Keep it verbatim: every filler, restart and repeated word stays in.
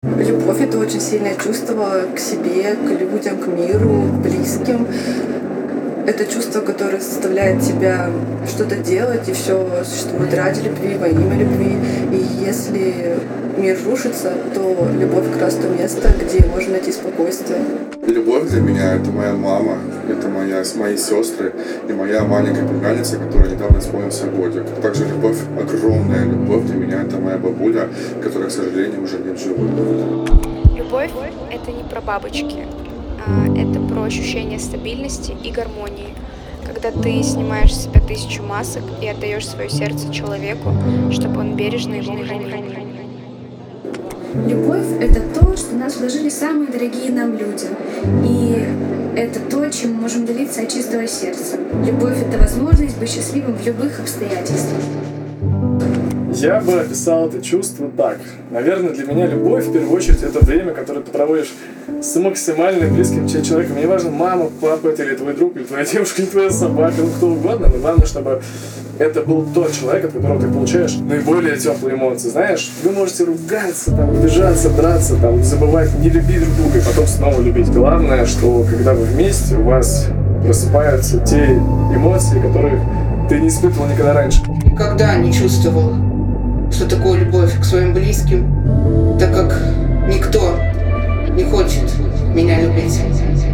Любовь — это очень сильное чувство к себе, к людям, к миру, к близким. Это чувство, которое заставляет тебя что-то делать, и все существует ради любви, во имя любви. И если мир рушится, то любовь как раз то место, где можно найти спокойствие. Любовь для меня — это моя мама, это моя, мои сестры и моя маленькая племянница, которая недавно исполнился годик. Также любовь, огромная любовь для меня — это моя бабуля, которая, к сожалению, уже нет в живых. Любовь — это не про бабочки. Это про ощущение стабильности и гармонии, когда ты снимаешь с себя тысячу масок и отдаешь свое сердце человеку, чтобы он бережно его хранил. Любовь — это то, что нас вложили самые дорогие нам люди. И это то, чем мы можем делиться от чистого сердца. Любовь — это возможность быть счастливым в любых обстоятельствах. Я бы описал это чувство так. Наверное, для меня любовь, в первую очередь, это время, которое ты проводишь с максимально близким тебе человеком. Мне не важно, мама, папа, это или твой друг, или твоя девушка, или твоя собака, ну кто угодно, но главное, чтобы это был тот человек, от которого ты получаешь наиболее теплые эмоции. Знаешь, вы можете ругаться, там, обижаться, драться, там, забывать, не любить друг друга, и потом снова любить. Главное, что когда вы вместе, у вас просыпаются те эмоции, которых ты не испытывал никогда раньше. Никогда не чувствовал, что такое любовь к своим близким, так как никто не хочет меня любить.